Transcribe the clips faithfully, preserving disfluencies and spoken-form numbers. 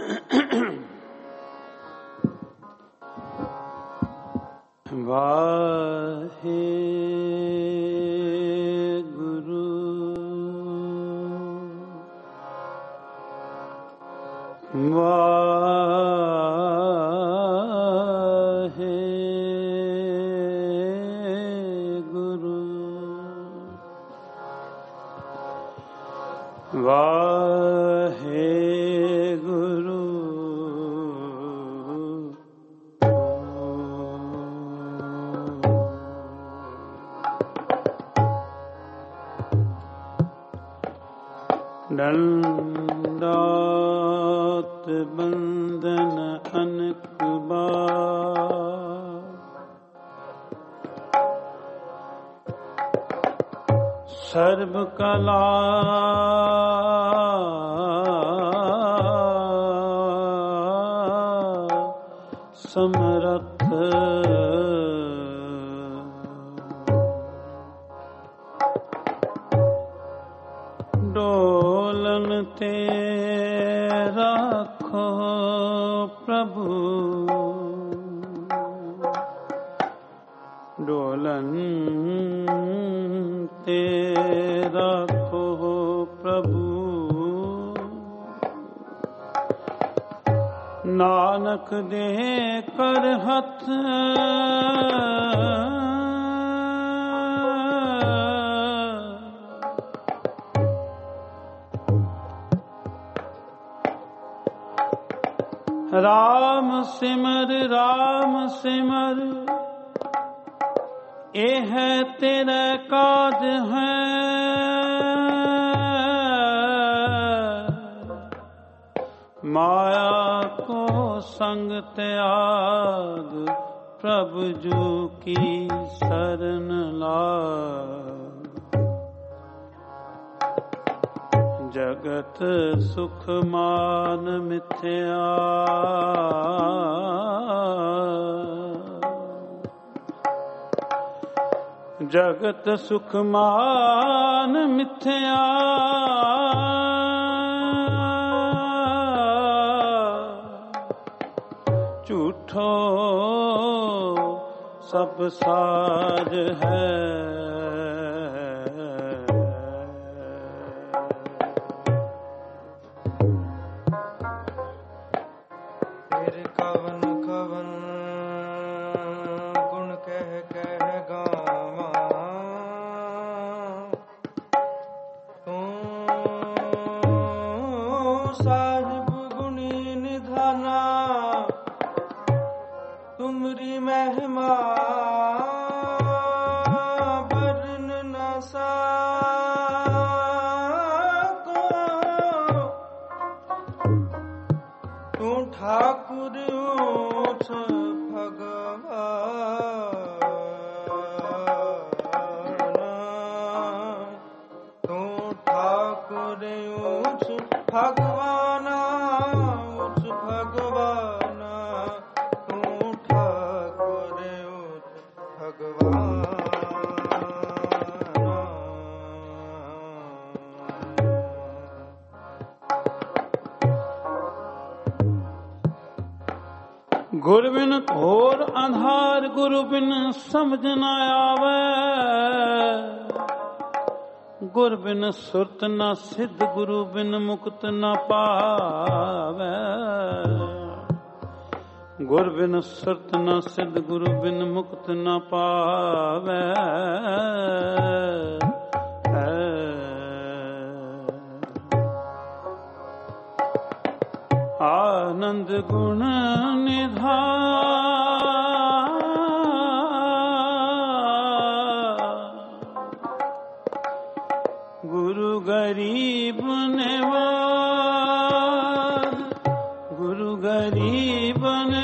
वाहे गुरु वाहे गुरु वाहे गुरु दंडौत बंदन अनक बार सर्व कला समरथ डोलन ते राखो प्रभु डोलन ते राखो प्रभु नानक दे कर हथ राम सिमर राम सिमर ए है तेरा काज है माया को संग त्याग प्रभु जू की शरण लाग जगत सुख मान मिथ्या जगत सुख मान मिथ्या झूठो सब साज है गुरु बिन घोर अंधार गुरु बिन समझ न आवे गुरु बिन सुरत न सिद्ध गुरु बिन मुक्त न पावे गुरु बिन सुरत न सिद्ध गुरु बिन मुक्त न पावे आनंद गुण निधान गुरु गरीब नेवार गुरु गरीब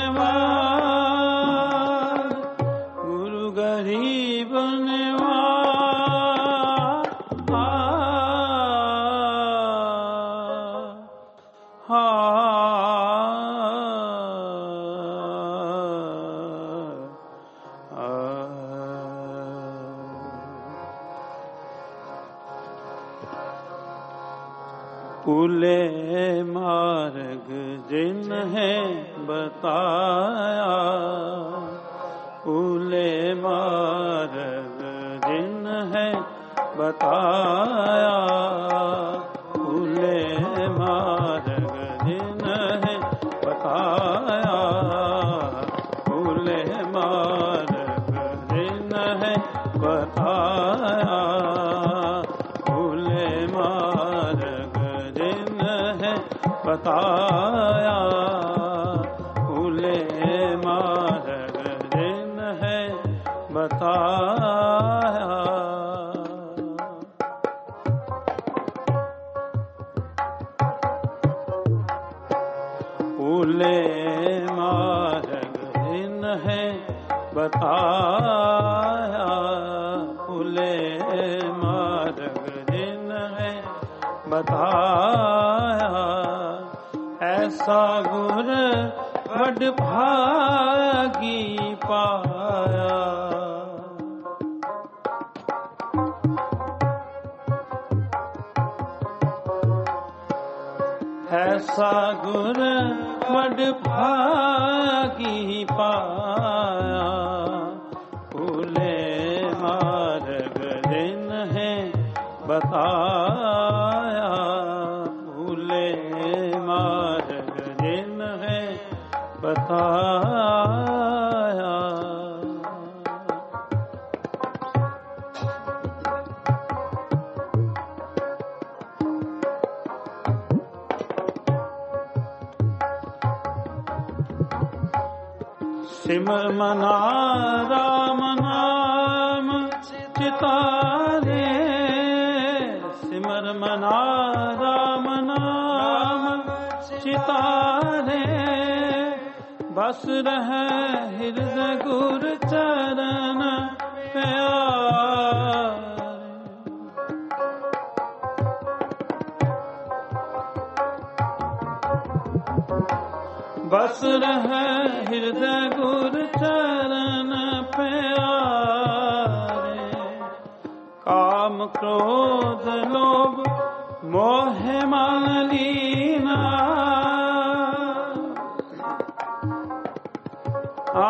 नेवार गुरु गरीब नेवार हा कूले मार्ग जिन्हें बताया, कूले मार्ग जिन्हें बताया, कूले मार्ग जिन्हें बताया, कूले मार्ग जिन्हें बताया, कूले मार्ग जिन्हें बताया, कूले मार्ग जिन्हें बताया। कूले मार्ग जिन्हें बताया, कूले मार्ग जिन्हें बताया, ऐसा गुर वड भागी पाया। ऐसा गुर वड भागी पाया, कूले मार्ग जिन्हें बताया, कूले मार्ग जिन्हें बताया। सिमर मना राम नाम चितारे, सिमर मना राम नाम चितारे, बस रहे हृदय गुर चरण प्यारे। बस रहे हृदय गुर चरण प्यारे, काम क्रोध लोभ मोह मान लीना, आ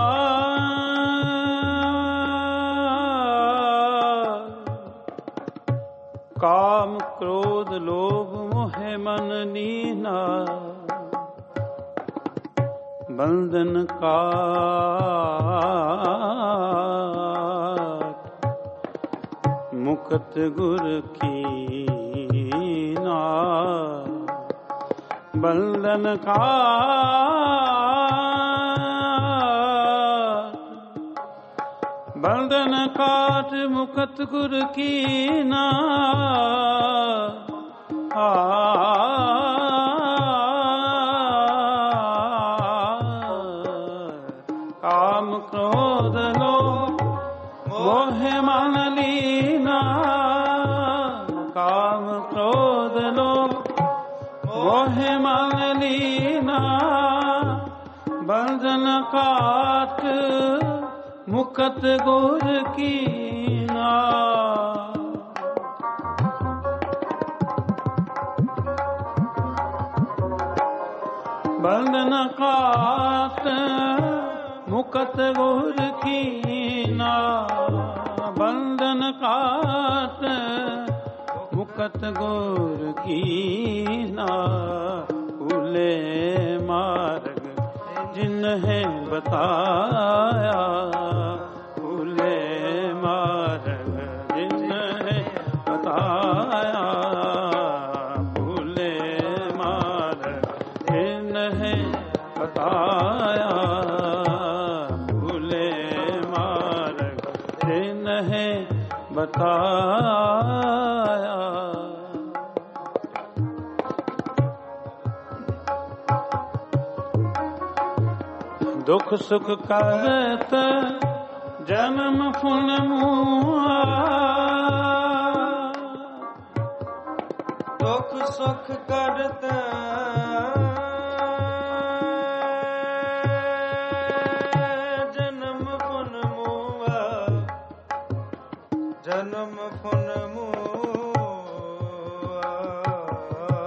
काम क्रोध लोभ मोह मन लीना, बंधन का मुक्त गुर की ना, बंधन का बंधन काट मुक्त गुर की ना, आ काम क्रोध लोभ मोह मान लीना, काम क्रोध लोभ मोह मान लीना, बंधन काट मुक्त गुर की ना। बंधन काट मुक्त गुर की ना, बंधन काट मुक्त गुर की ना, कूले मार्ग जिन्हें बताया, कूले मार्ग जिन्हें बताया, कूले मार्ग जिन्हें बताया, कूले मार्ग जिन्हें बताया। दुख सुख करत जन्म फुन मुआ, दुख सुख करत जन्म फुन मुआ, जन्म फुन मुआ,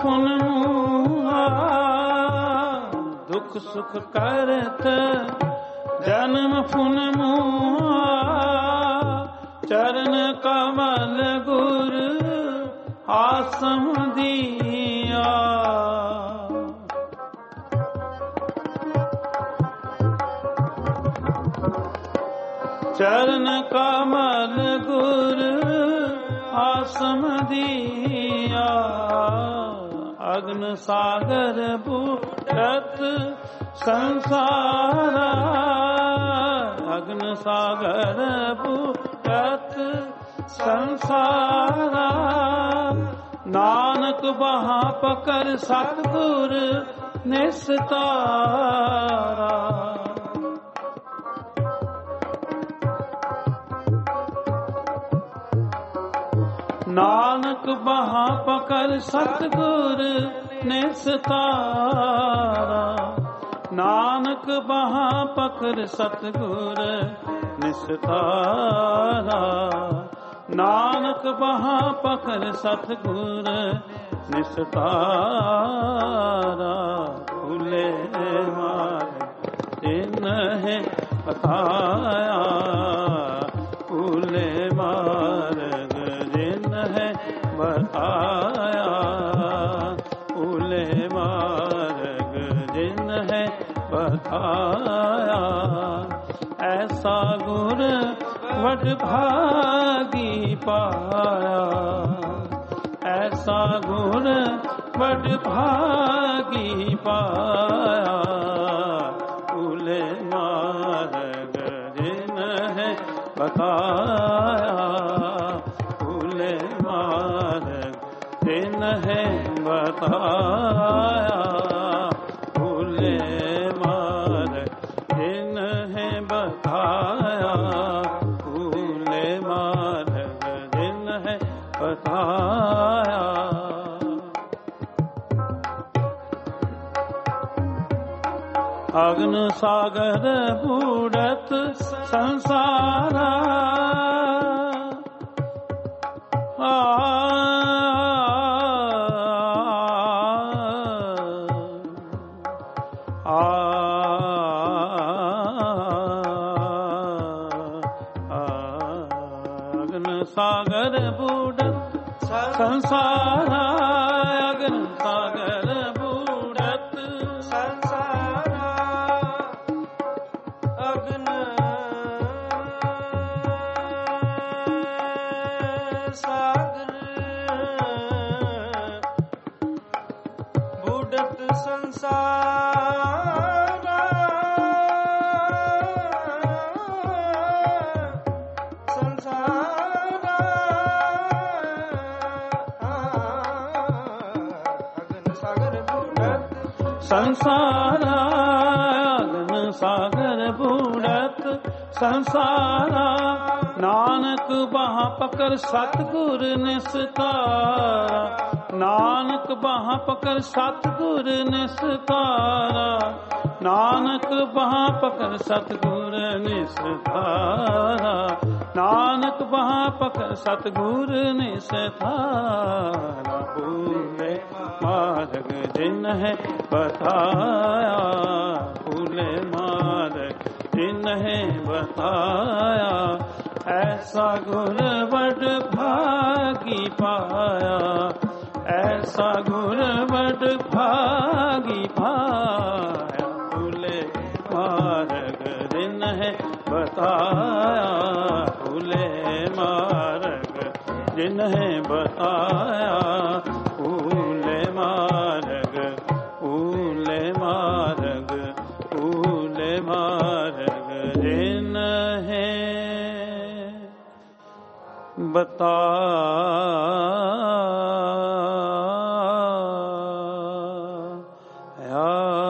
फुन मुआ दुख सुख करत जन्म फुन मुआ चरण कमल गुर आसम दिया चरण कमल गुर आसम दिया अग्न सागर बूढ़त संसारा अग्न सागर बूढ़त संसारा नानक बहा पकर सतगुर निस्तारा नानक बहा पकर सतगुर निस्तारा नानक बहा पकर सतगुर निस्तारा नानक बहा पकर सतगुर निस्तारा भूले मारे तिन्ह बताया भूले मार्ग जिन्ह बताया भूले मार्ग जिन्ह बताया ऐसा गुर वड भागी पाया ऐसा गुर वड भागी पाया भूले मार्ग जिन्ह बताया भूले मार्ग जिन्ह बताया भूले मार्ग जिन्ह बताया भूले मार्ग जिन्ह बताया अग्न सागर बूढ़त संसारा आ, आ, आ, अग्न सागर बूढ़त संसारा अग्न सागर बूढ़त संसारा अग्न सागर बूढ़त संसारा संसारा अग्न सागर बूढ़त संसारा अग्न सागर बूढ़त संसारा नानक बहा पकर सतगुर निस्तारा नानक बहा पकर सतगुर निस्तारा नानक बहा पकर सतगुर निस्तारा नानक बहा पकर सतगुर निस्तारा भूले मार्ग जिन्ह बताया भूले मार्ग जिन्ह बताया ऐसा गुर बड़ भागी पाया ऐसा गुर बड़ भागी पाया भूले मार्ग जिन्ह बताया भूले मार्ग जिन्ह बताया भूले मार्ग भूले मार्ग भूले मार्ग जिन्ह बताया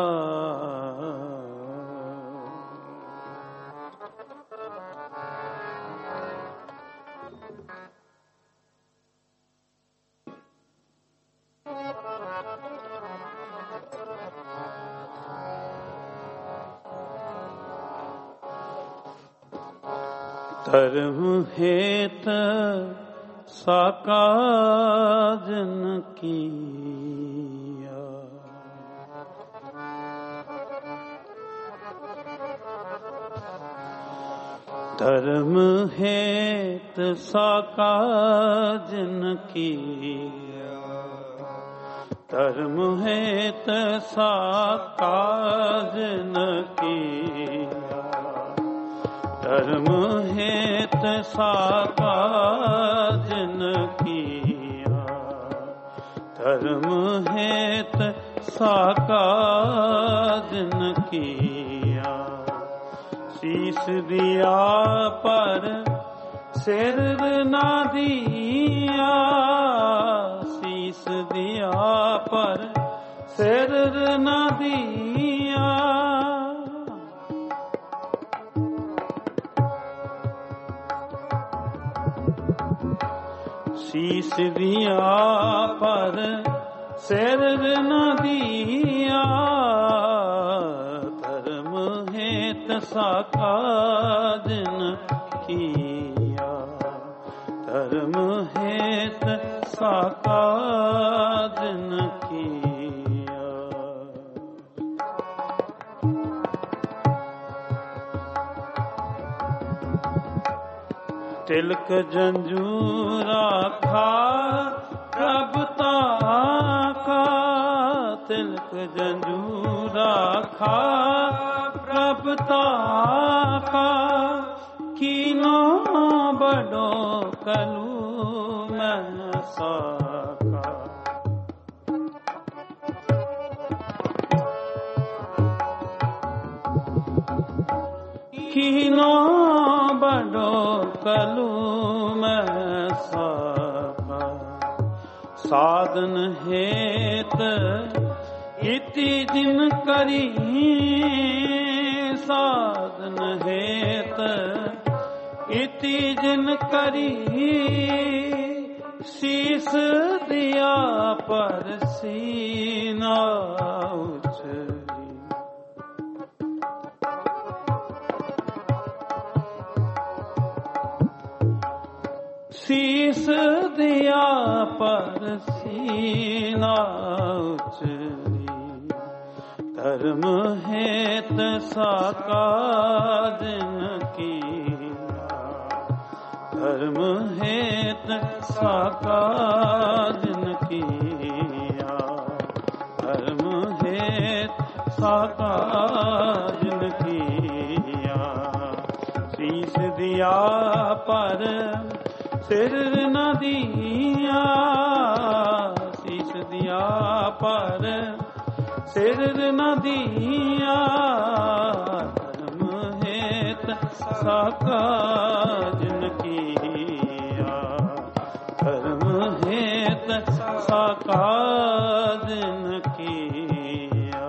धर्म हेत साकाजन की धर्म हेत साका जिन किया, धर्म हेत साका जिन किया, धर्म हेत साका जिन किया, धर्म हेत साका जिन किया। शीस दिया पर सिर ना दिया, शीस दिया पर सिर ना दिया, शीस दिया पर सिर न दिया, धर्म हेत साका जिन किया, धर्म हेत साका जिन किया। तिलक जंजूरा खा प्रभुता का, तिलक जंजूरा खा प्रभुता का, कीनो बड़ो कलू मैं साका। कीनो बड़ो कलू मैं साका। साधन हेत इति जिन करी, साधन हेत इति जिन करी, शीस दिया पर सीना उछली। शीस दिया पर सीना उचली, धर्म हेत साका जिन किया, धर्म हेत साका जिन किया, धर्म हेत साका जिन किया। शीस दिया पर सिर न दिया, शीस दिया पर सिर न दिया, धर्म हेत साका जिन किया, धर्म हेत साका जिन किया।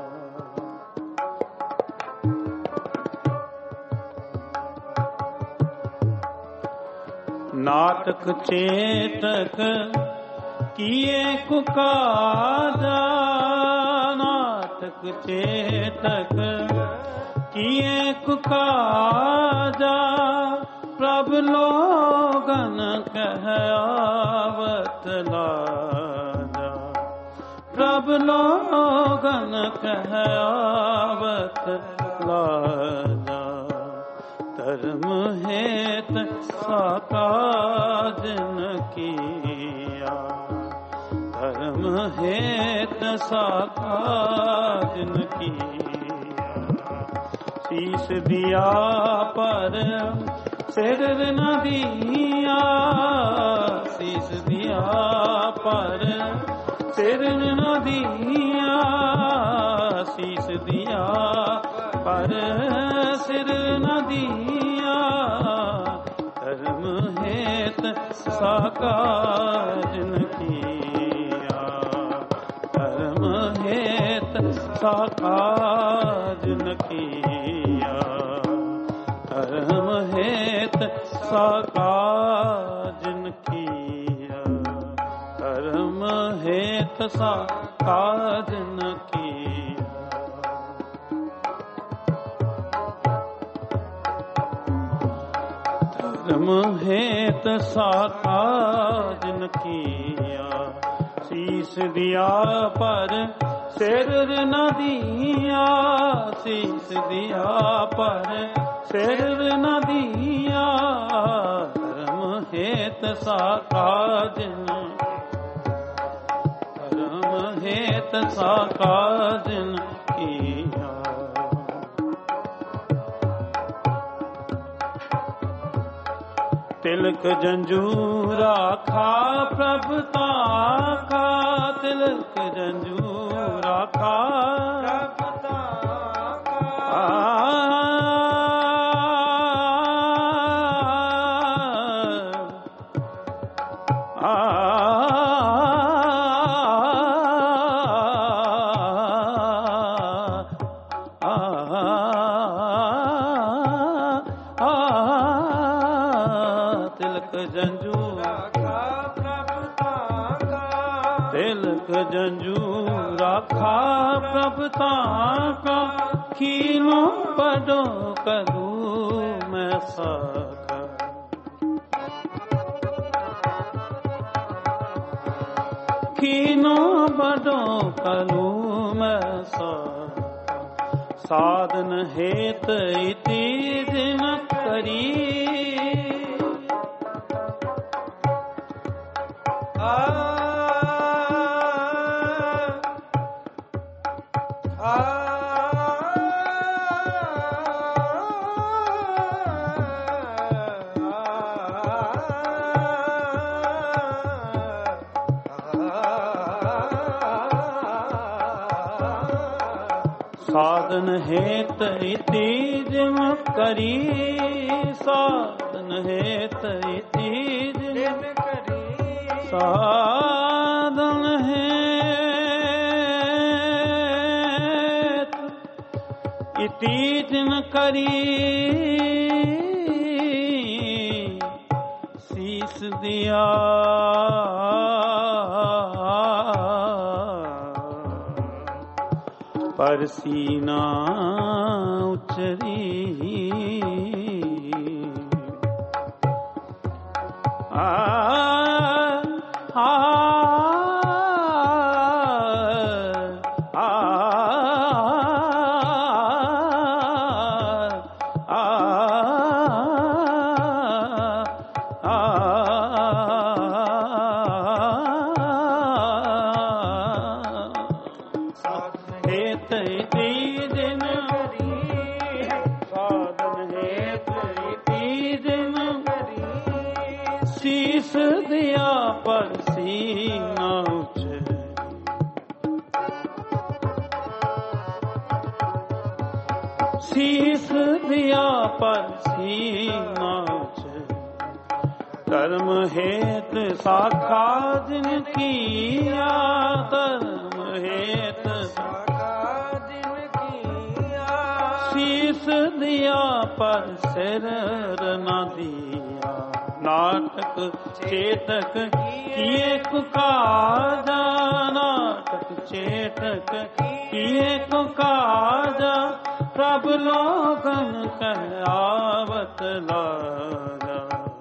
नाटक चेतक किए कुकाजा, नाटक चेतक किए कुकाजा, प्रभु लोगन कह आवत लाजा, प्रभु लोगन कह आवत लाजा। धर्म हेत साका जिन किया, धर्म हेत साका जिन किया। शीस दिया पर सिर न दिया, शीस दिया पर सिर न दिया, शीस दिया पर सिर न दिया, धर्म हेत साका जिन किया, धर्म हेत साका जिन किया, धर्म हेत साका जिन किया, धर्म हेत साका जिन किया। धर्म हेत साका जिन किया, शीस दिया पर सिर न दिया, शीस दिया पर सिर न दिया। धर्म हेत साका जिन, धर्म हेत साका जिन किया। तिलक जंजूरा खा प्रभुता का, तिलक जंजूरा खा प्रभुता का। आ, आ, तिलक जंजूरा खा प्रभुता का। कीनो बड़ो करूं मैं साका, कीनो बड़ो करूं मैं साका। साधन हेत इति दिन करी, आ साधन हेत इति जिम करी, साधन हेत इति जिम करी। साधन हेत इति जिम करी, शीस दिया पर सीना उचरी। आ, आ, आ, आ, शीस दिया पर सीना उचरी। शीस दिया पर सीना उचरी। कर्म हेत साखा जिन किया, कर्म हेत साखा जिन किया। शीस दिया पर सिर न दिया। नाटक चेतक किए कुकाजा, नाटक चेतक किए कुकाजा। प्रभु लोगन कह आवत लाजा,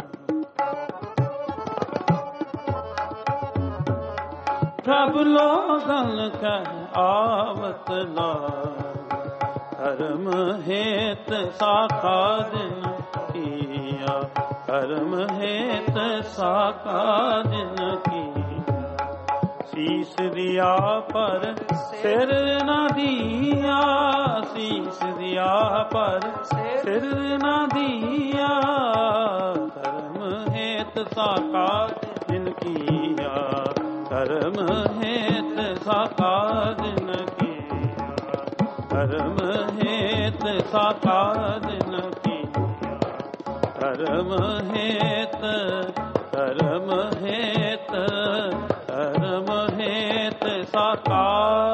प्रभु लोगन कह आवत लाजा। धर्म हेत साखा जिन किया, धर्म हेत साका जिन किया। शीस दिया पर सिर न दिया, शीस दिया पर सिर न दिया। धर्म हेत साका जिन किया, धर्म हेत साका जिन किया। धर्म हेत साका जिन किया, धर्म हेत, धर्म हेत, धर्म हेत साका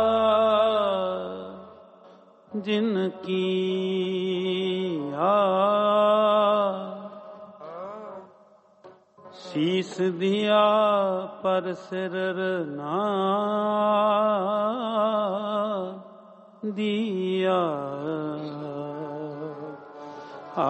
जिन किया। शीस दिया पर सिर ना दिया। आ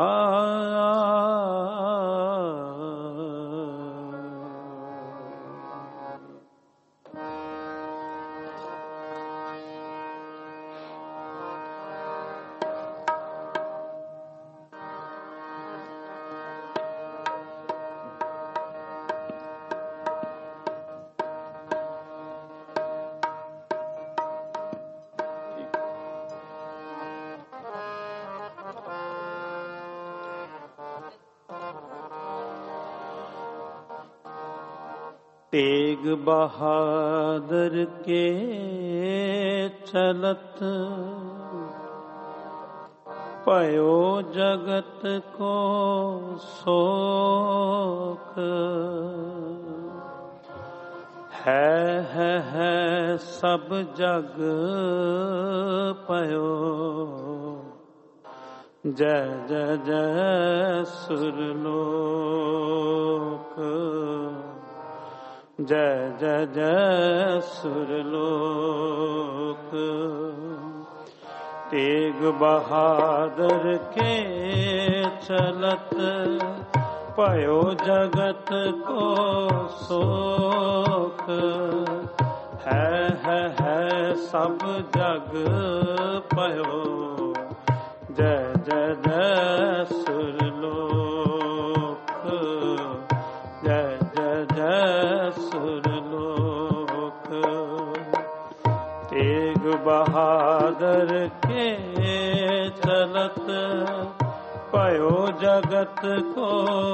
तेग बहादुर के चलत पयो जगत को शोक। है है है सब जग पयो जय जय जय सुरलोक। जय जय जय सुरलोक। तेग बहादुर के चलत पयो जगत को शोक। है है है सब जग पयो जय जय जय सुरलोक। जय जय जय सुरलोक। तेग बहादुर के चलत पयो जगत को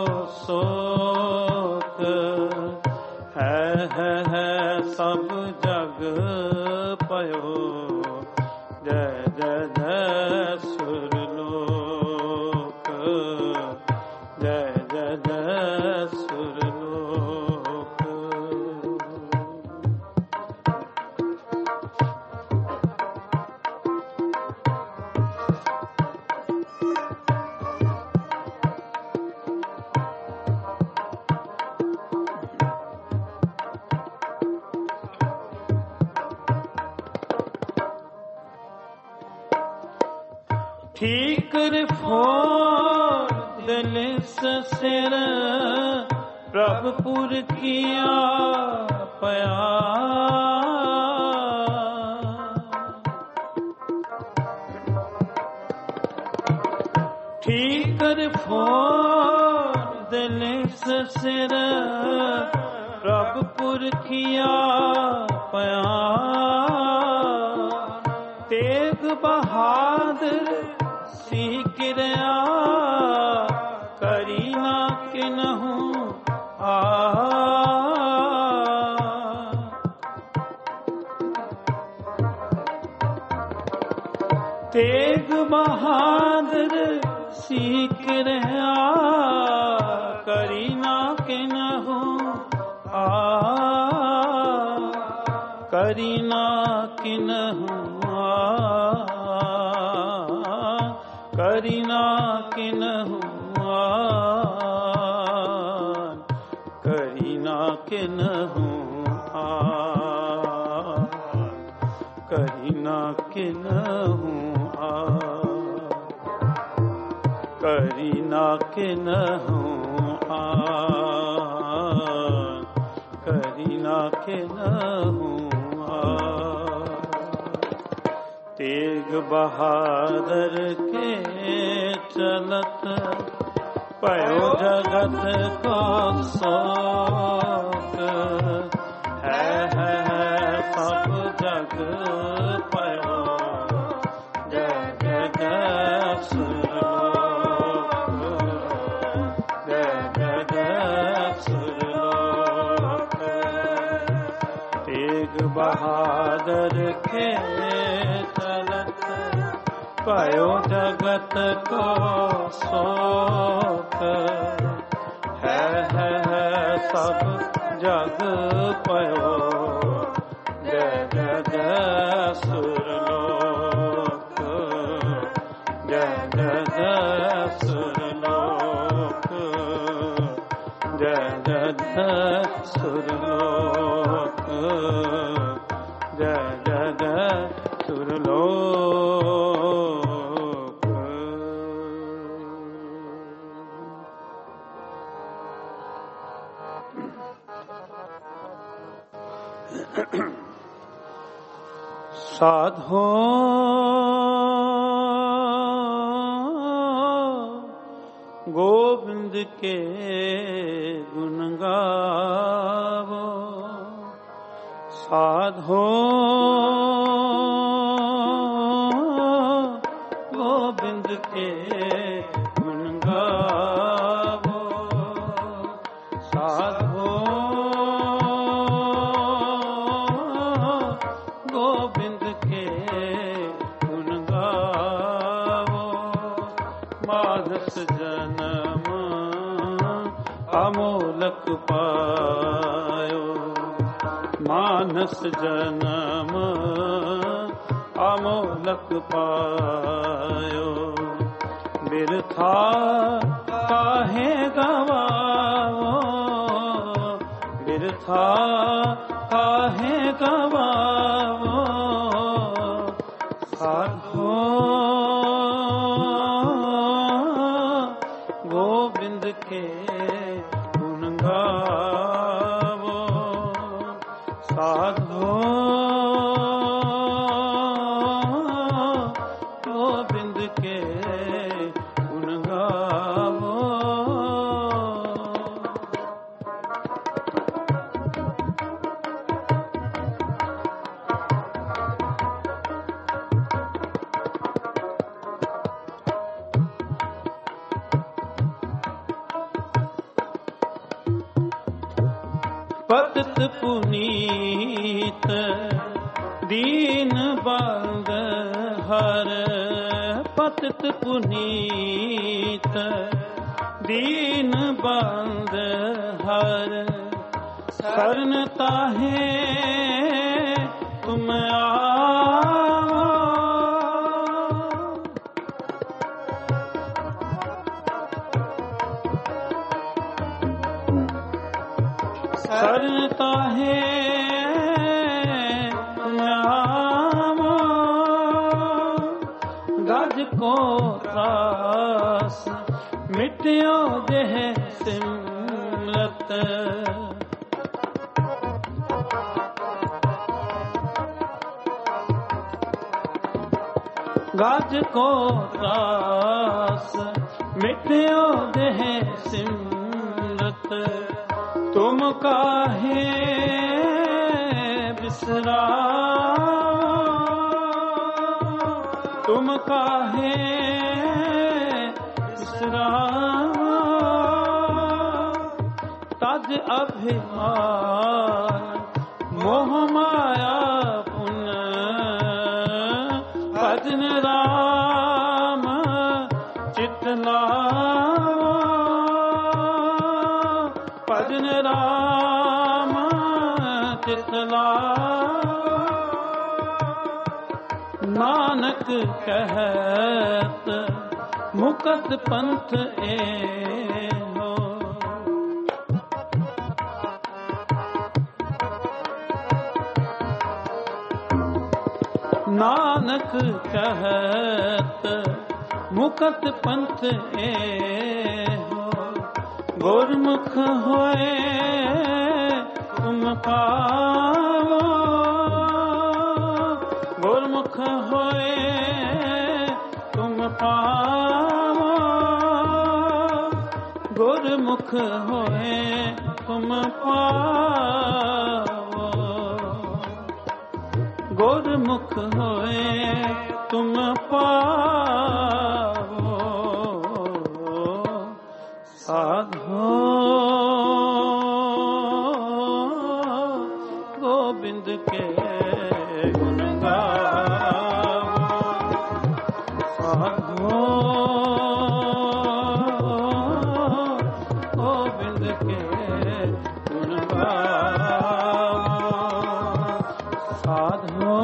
शोक। है है है सब जग पयो जय जय जय सुरलोक। जय जय जय सुरलोक। ठीकर फोर दिल सिर प्रभुपुर किया पया। ठीकर फोर दिल सिर प्रभुपुर किया पया। तेग बहादुर किरया करीना किन्हू आ। तेग बहादुर किरया करीना किन्हू आ। करीना किन्हू आ। करीना किन्हू आन। करीना किन्हू आन। करीना किन्हू आन। करीना किन्हू आन। करीना किन्हू आन। तेग बहादुर के चलत पयो जगत को शोक। है है है सब जग पयो जय जय जय सुरलोक। जय जय जय सुरलोक। तेग बहादुर के पयो जगत को शोक। है है है सब जग पयो जय जय जय सुरलोक। जय जय जय सुरलोक। जय जय जय सुरलोक। जय जय जय सुरलोक। साधो गोविंद के गुण गावो। साधो गोविंद के गुण गावो। साधो मानस जन्म अमोलक पायो, मानस जन्म अमोलक पायो। बिरथा काहे गवाओ, बिरथा काहे गवाओ, साधो गोविंद के गुण गावो, साधो गोविंद के गुण गावो। पतित पुनीत दीन बंद हर, पतित पुनीत दीन बंद हर, शरण ताहे तुम आओ, शरण ताहे तुम आओ, गज को त्रास मिट्यो देह सिमरत, गज को त्रास मिट्यो देह सिमरत, तुम काहे बिसराओ, तुम काहे बिसराओ, तज अभिमान मोह माया पुन, भजन राम चित लाओ, भजन राम चित लाओ। नानक कहत मुकत पंथ ए हो, नानक कहत मुकत पंथ ए हो, गुरमुख होए तुम पावो, गुरमुख होए तुम पावो, गुरमुख होए तुम पावो, गुरमुख होए तुम पावो, साधो गोविंद के गुण गावो, साधो गोविंद के गुण गावो, साधो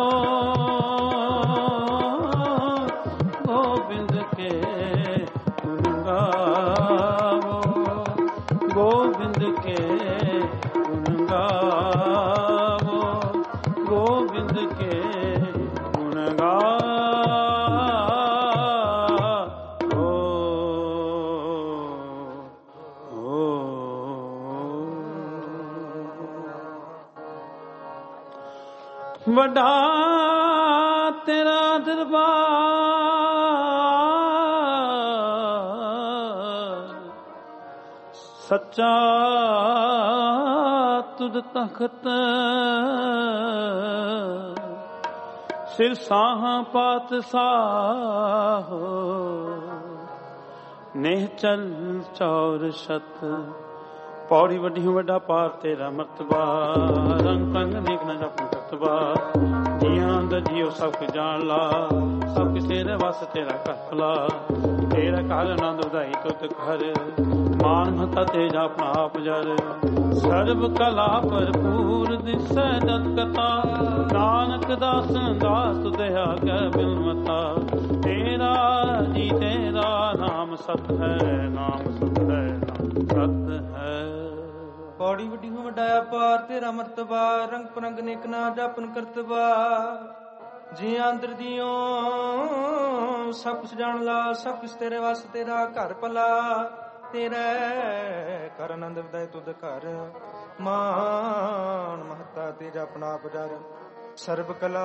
गोविंद के गुण गावो, गोविंद के गुण गावो, गोविंद के गुण गावो। वड्डा तेरा दरबार, सच्चा तुद तख्त, सिर साहा पातशाह, नेह चल चौर शत ਪੌੜੀ ਵੱਡੀ ਵੱਡਾ ਪਾਰ ਤੇਰਾ ਮਰਤਬਾ, ਰੰਗ ਰੰਗ ਨੇਕ ਨਾ ਜਪ ਕਰਤਬਾ। ਜੀਆਂ ਦਾ ਜੀਓ ਸਭ ਕੁ ਜਾਣ ਲਾ, ਸਭ ਕੁ ਤੇਰੇ ਵਸ ਤੇਰਾ ਘਰ ਭਲਾ। ਤੇਰਾ ਘਰ ਆਨੰਦ ਵਧਾਈ ਤੁਧ ਘਰ, ਮਾਨ ਮਹਤਾ ਤੇਜ ਆਪਣਾ ਆਪ ਜਰ। ਸਰਬ ਕਲਾ ਭਰਪੂਰ ਦਿਸੈ ਜਤ ਕਥਾ, ਨਾਨਕ ਦਾਸਨ ਦਾਸ ਤੁਧ ਆਗੈ ਬਿਲਮਤਾ। ਤੇਰਾ ਜੀ ਤੇਰਾ ਨਾਮ ਸਤ ਹੈ, ਨਾਮ ਸਤ ਹੈ, ਨਾਮ ਸਤ ਹੈ। ਪੌੜੀ ਵੱਡੀ ਹੋ ਵੱਡਾ ਪਾਰ ਤੇਰਾ ਮਰਤਬਾ, ਰੰਗ ਪਰੰਗ ਨੇਕ ਨਾ ਜਾਪਨ ਕਰਤਬਾ। ਜੀ ਅੰਦਰ ਦਿਓ ਸਭ ਕੁਛ ਜਾਣ ਲਾ, ਸਭ ਕੁਛ ਤੇਰੇ ਵਾਸ ਤੇਰਾ ਘਰ ਭਲਾ। ਤੇਰੇ ਘਰ ਆਨੰਦ ਵਧਾਏ ਤੁਧ ਘਰ, ਮਾਨ ਮਹਤਾ ਤੇਜ ਆਪਣਾ ਆਪ ਜਰ। ਸਰਬ ਕਲਾ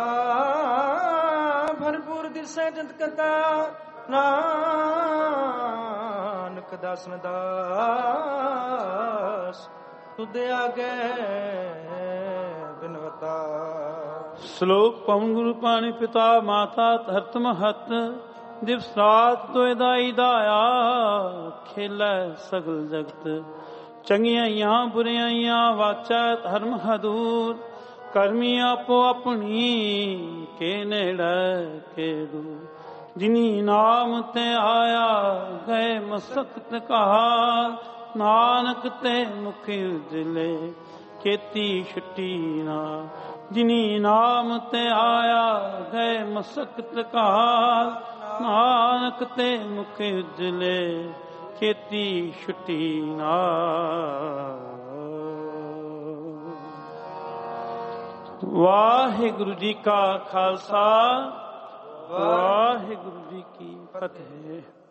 ਭਰਪੂਰ ਦਿਸੈ ਜੰਤ ਕਥਾ, ਨਾਨਕ ਦਾਸਨ ਦਾਸ ਤੁਧ ਆਗੇ ਬਿਨਵਤਾ। ਸ਼ਲੋਕ ਪਵਨ ਗੁਰੂ ਪਾਣੀ ਪਿਤਾ ਮਾਤਾ ਧਰਤ ਮਹਤ, ਦਿਵਸ ਰਾਤ ਤੋਏ ਦਾਈ ਦਾਇਆ, ਖੇਲੇ ਸਗਲ ਜਗਤ। ਚੰਗਿਆਈਆਂ ਬੁਰਿਆਈਆਂ ਵਾਚੈ ਧਰਮ ਹਦੂਰ, ਕਰਮੀ ਆਪੋ ਆਪਣੀ ਕੇ ਨੇੜੇ ਕੇ ਦੂਰ। ਜਿਨੀ ਨਾਮ ਤੇ ਆਇਆ ਗਏ ਮਸਕਤ ਕਹਾ, ਨਾਨਕ ਤੇ ਮੁਖ ਉਜਲੇ ਕੀਤੀ ਛੁੱਟੀ ਨਾ। ਜਿਨੀ ਨਾਮ ਤੇ ਆਇਆ ਗਏ ਮਸਕਤ ਕਹਾ, ਨਾਨਕ ਤੇ ਮੁਖ ਉਜਲੇ ਕੀਤੀ ਛੁੱਟੀ ਨਾ। ਵਾਹਿਗੁਰੂ ਜੀ ਕਾ ਖਾਲਸਾ, ਵਾਹਿਗੁਰੂ ਜੀ ਕੀ ਫਤਿਹ।